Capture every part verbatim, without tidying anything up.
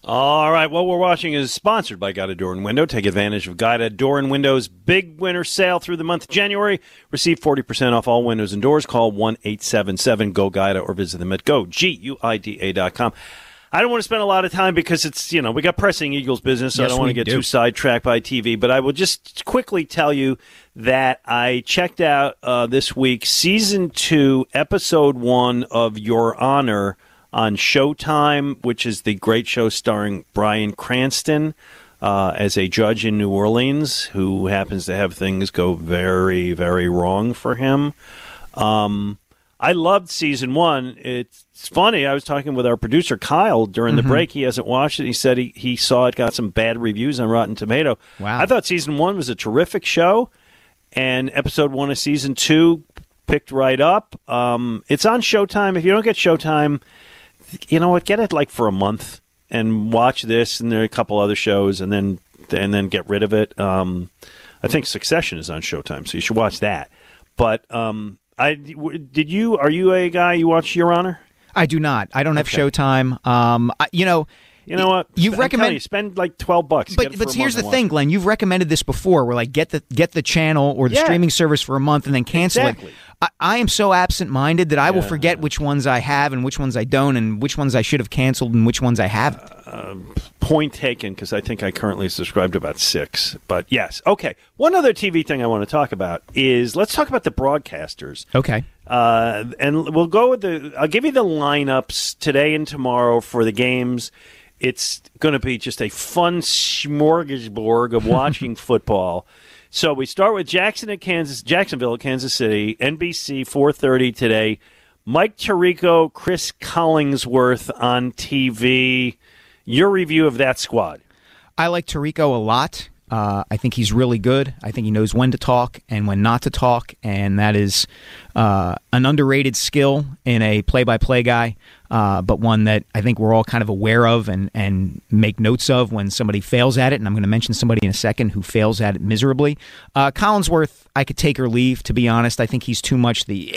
All right, what we're watching is sponsored by Guida Door and Window. Take advantage of Guida Door and Window's big winter sale through the month of January. Receive forty percent off all windows and doors. Call one eight seven seven G O Guida or visit them at go guida dot com. I don't want to spend a lot of time because it's, you know, we got pressing Eagles business, so yes, I don't want to get do. too sidetracked by T V. But I will just quickly tell you that I checked out uh, this week season two, episode one of Your Honor on Showtime, which is the great show starring Bryan Cranston uh, as a judge in New Orleans who happens to have things go very, very wrong for him. Um, I loved season one. It's funny. I was talking with our producer, Kyle, during mm-hmm. the break. He hasn't watched it. He said he, he saw it, got some bad reviews on Rotten Tomato. Wow. I thought season one was a terrific show, and episode one of season two picked right up. Um, it's on Showtime. If you don't get Showtime, you know what? Get it like for a month and watch this, and there are a couple other shows, and then and then get rid of it. Um, I think Succession is on Showtime, so you should watch that. But um, I did you? Are you a guy you watch Your Honor? I do not. I don't have okay. Showtime. Um, I, you know. You know what? You've recommended you, spend like twelve bucks. But but here's the thing, Glenn. You've recommended this before. Where like get the get the channel or the yeah. streaming service for a month and then cancel exactly. it. I, I am so absent-minded that I yeah. will forget which ones I have and which ones I don't, and which ones I should have canceled and which ones I haven't. Uh, point taken, because I think I currently subscribe to about six. But yes, okay. One other T V thing I want to talk about is let's talk about the broadcasters. Okay. Uh, and we'll go with the. I'll give you the lineups today and tomorrow for the games. It's going to be just a fun smorgasbord of watching football. So we start with Jackson at Kansas, Jacksonville at Kansas City, N B C four thirty today. Mike Tirico, Chris Collingsworth on T V. Your review of that squad. I like Tirico a lot. Uh, I think he's really good. I think he knows when to talk and when not to talk, and that is uh, an underrated skill in a play-by-play guy, uh, but one that I think we're all kind of aware of and, and make notes of when somebody fails at it, and I'm going to mention somebody in a second who fails at it miserably. Uh, Collingsworth, I could take or leave, to be honest. I think he's too much the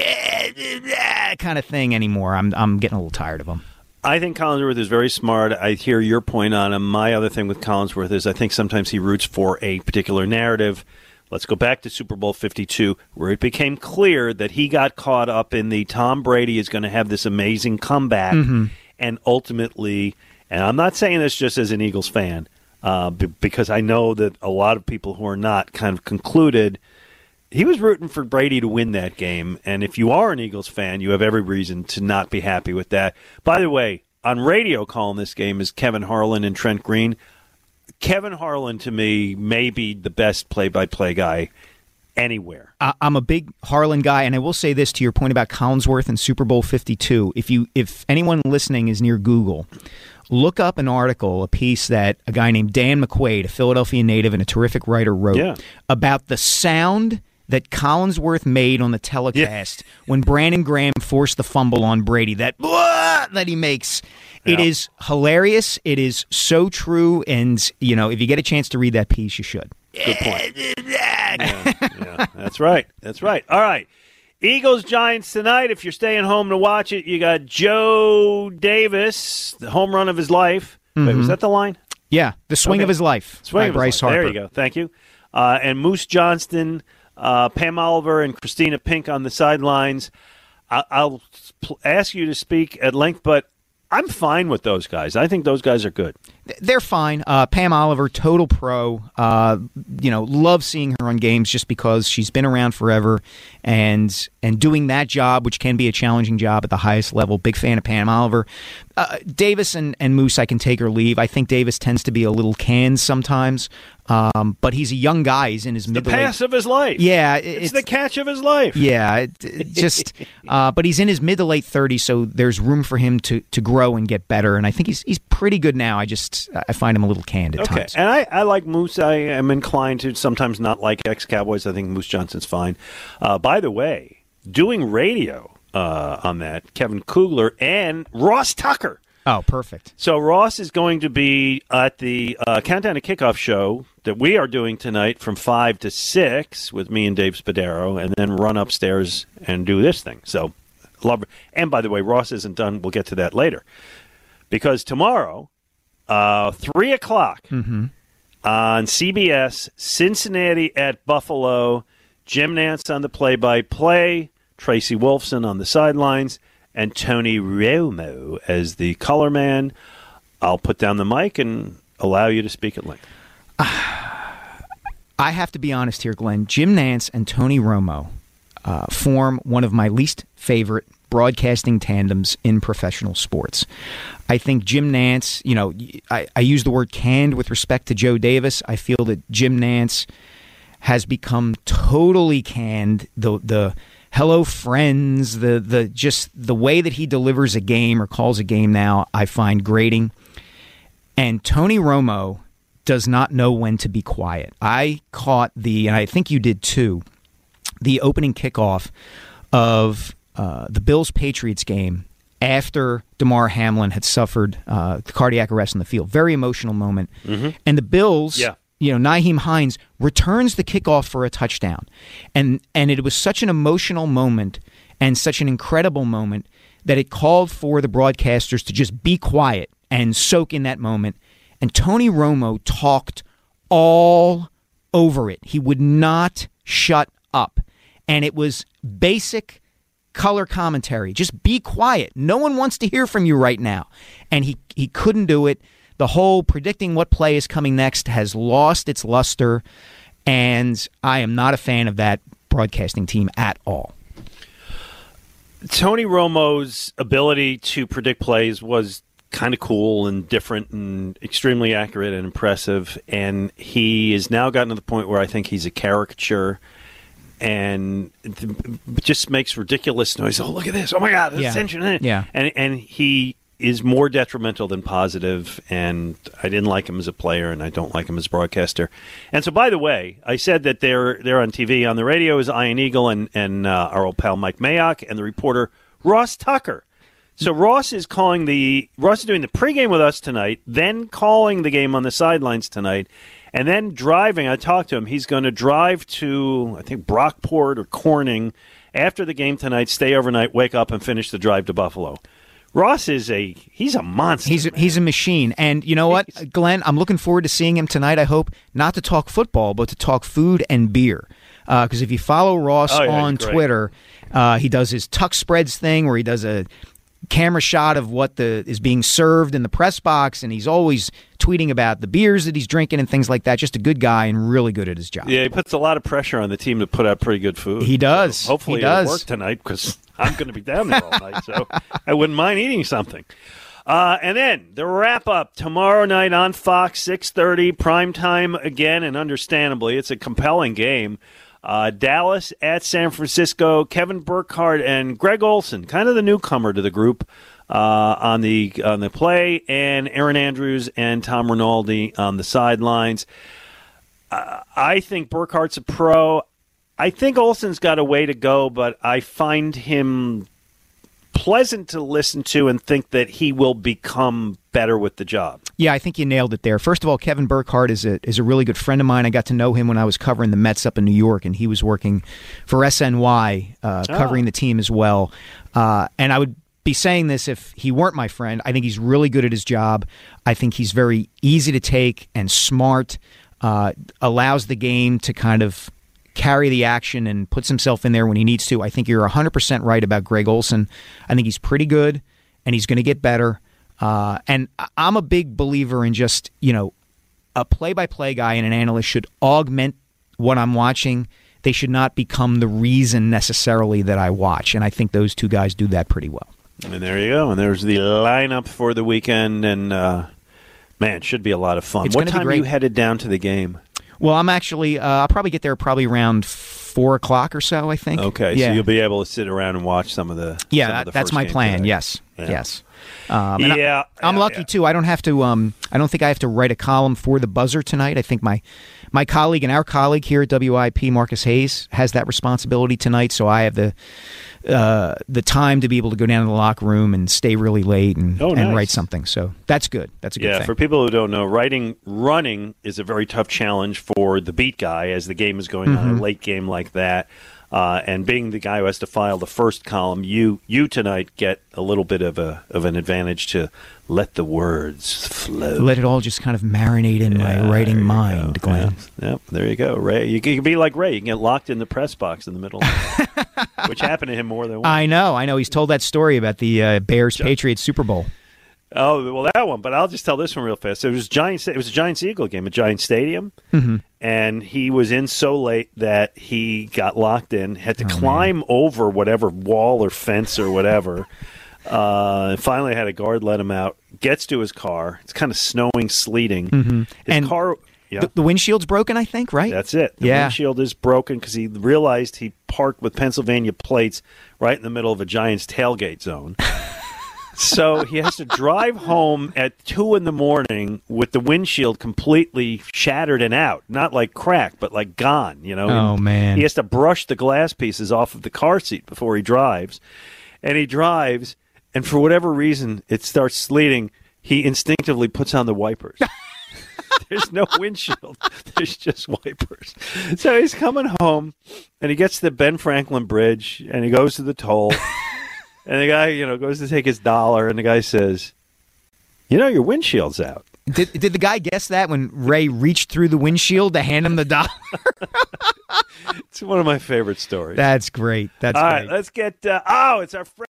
eh, kind of thing anymore. I'm I'm getting a little tired of him. I think Collinsworth is very smart. I hear your point on him. My other thing with Collinsworth is I think sometimes he roots for a particular narrative. Let's go back to Super Bowl fifty-two, where it became clear that he got caught up in the Tom Brady is going to have this amazing comeback, mm-hmm. and ultimately, and I'm not saying this just as an Eagles fan, uh, b- because I know that a lot of people who are not kind of concluded he was rooting for Brady to win that game, and if you are an Eagles fan, you have every reason to not be happy with that. By the way, on radio calling this game is Kevin Harlan and Trent Green. Kevin Harlan, to me, may be the best play-by-play guy anywhere. I'm a big Harlan guy, and I will say this to your point about Collinsworth and Super Bowl fifty-two. If you, if anyone listening is near Google, look up an article, a piece that a guy named Dan McQuaid, a Philadelphia native and a terrific writer, wrote yeah. about the sound that Collinsworth made on the telecast yeah. when Brandon Graham forced the fumble on Brady. That blah, that he makes. Yeah. It is hilarious. It is so true. And, you know, if you get a chance to read that piece, you should. Good point. yeah, yeah, that's right. That's right. All right. Eagles Giants tonight. If you're staying home to watch it, you got Joe Davis, the home run of his life. Mm-hmm. Wait, was that the line? Yeah, the swing okay. of his life. Swing by of Bryce his Harper. There you go. Thank you. Uh, and Moose Johnston, uh, Pam Oliver, and Christina Pink on the sidelines. I- I'll pl- ask you to speak at length, but I'm fine with those guys. I think those guys are good. They're fine. Uh, Pam Oliver, total pro. Uh, you know, love seeing her on games just because she's been around forever and and doing that job, which can be a challenging job at the highest level. Big fan of Pam Oliver. Uh, Davis and, and Moose, I can take or leave. I think Davis tends to be a little canned sometimes, um, but he's a young guy. He's in his mid the pass of his life. Yeah, it, it's, it's the catch of his life. Yeah, it, it just. uh, but he's in his mid to late thirties, so there's room for him to to grow and get better. And I think he's he's pretty good now. I just I find him a little canned at okay. times. And I, I like Moose. I am inclined to sometimes not like ex-Cowboys. I think Moose Johnson's fine. Uh, by the way, doing radio uh, on that, Kevin Kugler and Ross Tucker. Oh, perfect. So Ross is going to be at the uh, Countdown to Kickoff show that we are doing tonight from five to six with me and Dave Spadaro, and then run upstairs and do this thing. So, love it. And by the way, Ross isn't done. We'll get to that later. Because tomorrow, Uh, three o'clock Mm-hmm. on C B S, Cincinnati at Buffalo. Jim Nantz on the play-by-play, Tracy Wolfson on the sidelines, and Tony Romo as the color man. I'll put down the mic and allow you to speak at length. I have to be honest here, Glenn. Jim Nantz and Tony Romo uh, form one of my least favorite broadcasting tandems in professional sports. I think Jim Nantz, you know, I, I use the word canned with respect to Joe Davis. I feel that Jim Nantz has become totally canned. The the hello friends, the the just the way that he delivers a game or calls a game now, I find grating. And Tony Romo does not know when to be quiet. I caught the, and I think you did too, the opening kickoff of uh, the Bills-Patriots game after Damar Hamlin had suffered uh, cardiac arrest in the field. Very emotional moment. Mm-hmm. And the Bills, yeah. you know, Nyheim Hines returns the kickoff for a touchdown. And, and it was such an emotional moment and such an incredible moment that it called for the broadcasters to just be quiet and soak in that moment. And Tony Romo talked all over it. He would not shut up. And it was basic color commentary. Just be quiet. No one wants to hear from you right now. And he, he couldn't do it. The whole predicting what play is coming next has lost its luster. And I am not a fan of that broadcasting team at all. Tony Romo's ability to predict plays was kind of cool and different and extremely accurate and impressive, and he has now gotten to the point where I think he's a caricature and just makes ridiculous noise. Oh, look at this. Oh, my God. Yeah. Attention. Yeah. And, and he is more detrimental than positive, and I didn't like him as a player, and I don't like him as a broadcaster. And so, by the way, I said that they're they're on T V. On the radio is Ian Eagle and, and uh, our old pal Mike Mayock and the reporter Ross Tucker. So Ross is calling the Ross is doing the pregame with us tonight, then calling the game on the sidelines tonight, and then driving. I talked to him. He's going to drive to, I think, Brockport or Corning after the game tonight, stay overnight, wake up, and finish the drive to Buffalo. Ross is a he's a monster. He's a, man. he's a machine. And you know what, Glenn? I'm looking forward to seeing him tonight, I hope, not to talk football, but to talk food and beer. Because uh, if you follow Ross oh, yeah, on great. Twitter, uh, he does his tuck spreads thing where he does a camera shot of what the is being served in the press box, and he's always tweeting about the beers that he's drinking and things like that. Just a good guy and really good at his job. Yeah, he puts a lot of pressure on the team to put out pretty good food. He does. So hopefully he does. It'll work tonight because I'm going to be down there all night, so I wouldn't mind eating something. Uh, and then the wrap-up tomorrow night on Fox, six thirty, prime time again, and understandably, it's a compelling game. Uh, Dallas at San Francisco, Kevin Burkhardt and Greg Olsen, kind of the newcomer to the group uh, on the on the play, and Aaron Andrews and Tom Rinaldi on the sidelines. Uh, I think Burkhardt's a pro. I think Olsen's got a way to go, but I find him pleasant to listen to and think that he will become better with the job. Yeah, I think you nailed it there. First of all, Kevin Burkhardt is a is a really good friend of mine. I got to know him when I was covering the Mets up in New York, and he was working for S N Y, uh, oh. covering the team as well. Uh, and I would be saying this if he weren't my friend. I think he's really good at his job. I think he's very easy to take and smart, uh, allows the game to kind of carry the action and puts himself in there when he needs to. I think you're one hundred percent right about Greg Olsen. I think he's pretty good, and he's going to get better. Uh, and I'm a big believer in just, you know, a play-by-play guy and an analyst should augment what I'm watching. They should not become the reason necessarily that I watch. And I think those two guys do that pretty well. And there you go. And there's the lineup for the weekend. And, uh, man, it should be a lot of fun. It's what gonna be time are great. you headed down to the game? Well, I'm actually, uh, I'll probably get there probably around four o'clock or so, I think. Okay, yeah. so you'll be able to sit around and watch some of the Yeah, some that, of the that's first my game plan, today. yes, Yeah. yes. Um, and yeah, I, I'm yeah, lucky, yeah. too. I don't have to, um, I don't think I have to write a column for the Buzzer tonight. I think my, my colleague and our colleague here at W I P, Marcus Hayes, has that responsibility tonight, so I have the uh, the time to be able to go down to the locker room and stay really late and, Oh, and nice. write something. So that's good. That's a good Yeah, thing. for people who don't know, writing, running is a very tough challenge for the beat guy as the game is going on, Mm-hmm. a late game like that. Uh, and being the guy who has to file the first column, you you tonight get a little bit of a of an advantage to let the words flow. Let it all just kind of marinate in Yeah, my writing there you mind, go. Glenn. Yep, yep, there you go, Ray. You can, you can be like Ray. You can get locked in the press box in the middle, which happened to him more than once. I know, I know. He's told that story about the uh, Bears-Patriots Super Bowl. Oh, well, that one. But I'll just tell this one real fast. It was Giants. It was a Giants-Eagle game at Giant Stadium, Mm-hmm. and he was in so late that he got locked in, had to Oh, climb over whatever wall or fence or whatever. Uh, and finally had a guard let him out. Gets to his car. It's kind of snowing, sleeting. Mm-hmm. His And car. Yeah. The, the windshield's broken, I think, right? That's it. The Yeah. windshield is broken because he realized he parked with Pennsylvania plates right in the middle of a Giants tailgate zone. So he has to drive home at two in the morning with the windshield completely shattered and out. Not like cracked, but like gone, you know. Oh, And man. He has to brush the glass pieces off of the car seat before he drives. And he drives, and for whatever reason, it starts sleeting. He instinctively puts on the wipers. There's no windshield. There's just wipers. So he's coming home, and he gets to the Ben Franklin Bridge, and he goes to the toll. And the guy, you know, goes to take his dollar, and the guy says, you know, your windshield's out. Did, did the guy guess that when Ray reached through the windshield to hand him the dollar? It's one of my favorite stories. That's great. That's All great. right, let's get, uh, oh, it's our friend.